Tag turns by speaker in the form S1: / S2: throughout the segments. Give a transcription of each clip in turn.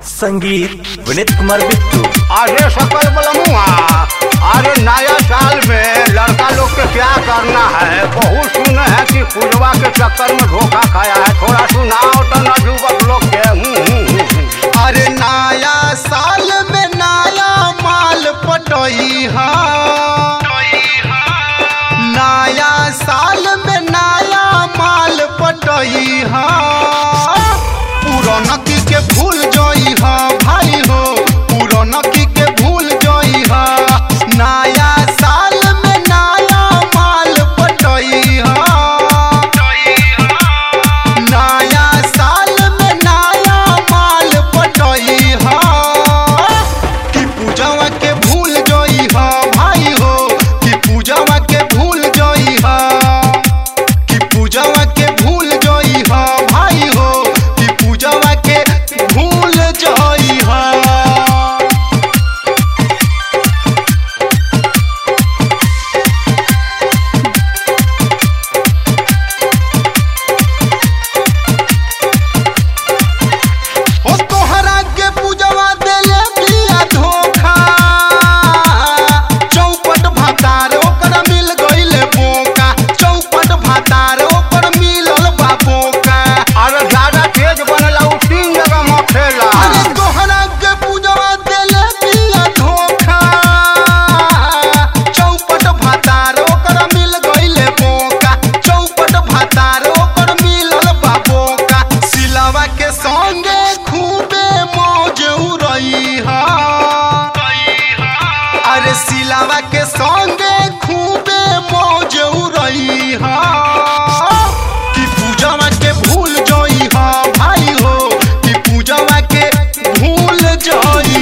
S1: संगीत विनीत कुमार बिट्टू।
S2: अरे सकल बलमुआ, अरे नया साल में लड़का लोग के क्या करना है? बहुत सुने हैं कि पूजवा के चक्कर में धोखा खाया है। थोड़ा सुनाओ तो ना युवक लोग के।
S3: अरे नया साल में नया माल पटोई नया साल में नया माल पटोई पुरनकी के भूल जोई भाई हो, पुरनकी के भूल जोई नया साल में नया माल पटोई नया साल में नया माल पटोई कि पूजवा के भूल जोई भाई हो, कि पूजवा के भूल जोई कि पूजवा के भूल जोई भाई हो, कि पूजवा के भूल जोई ओ तोहरा के पूजवा देले बिया धोखा, चौपट भातार ओकर मिल गइले बोका, चौपट भातार ओकर मिलल बा बोका।
S2: अरे ज्यादा तेज बनला उ 3 जगह मखेला।
S3: अरे तोहरा के पूजवा देले बिया धोखा, चौपट भातार ओकर मिल गइले बोका, चौपट भातार ओकर मिलल बा बोका। सिलवा के संगे खूबे मौज उड़ई अरे सिलवा के संगे खूबे मौज उड़ई कि पूजवा के भूल जोई भाई हो, कि पूजवा के भूल जोई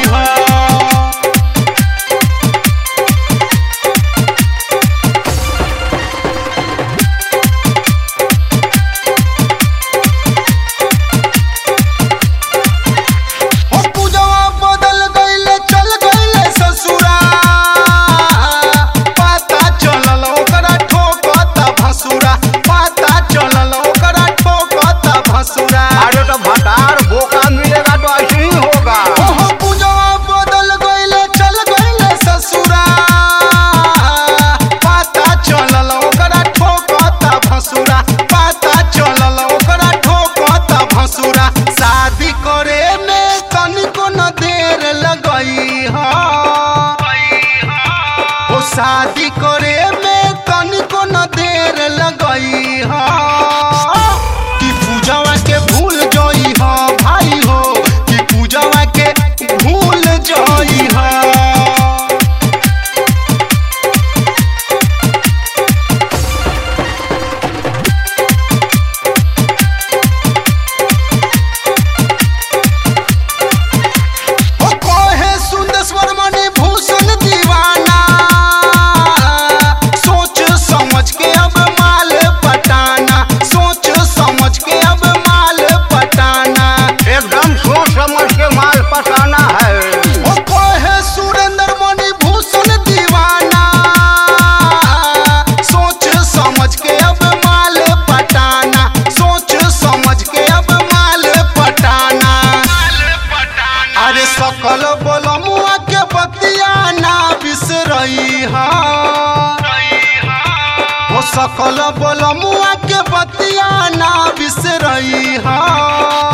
S3: ओ पूजवा बदल गइले चल गइले ससुरा, पता चलल ओकरा ठोकता भसुरा, पता चलल ओकरा ठोकता भसुरा।
S2: अरे तो भटार बोका मिलेगा तो ऐसे ही होगा।
S3: ओहो पूजवा बदल गइले चल गइले ससुरा, पता चलल ओकरा ठोकता भसुरा, पता चलल ओकरा ठोकता भसुरा। शादी करे में तनिको न देर लगई ओ शादी करे में तनिको न देर लगई कि पूजवा के भूल जोई भाई हो, कि पूजवा के भूल जोई ओ कहे सुंदर मणि भूषण दीवाना, सोच समझ के अब माल पटाना, सोच समझ के अब माल पटाना।
S2: एकदम सोच समझ के माल पटाना है।
S3: ओ कहे सुरेंद्र मणि भूषण दीवाना, सोच समझ के अब माल पटाना, सोच समझ के अब माल पटाना। अरे सकल बलमुआ के बतिया ना बिसरई ओ सकल बलमुआ के बतिया ना बिसरई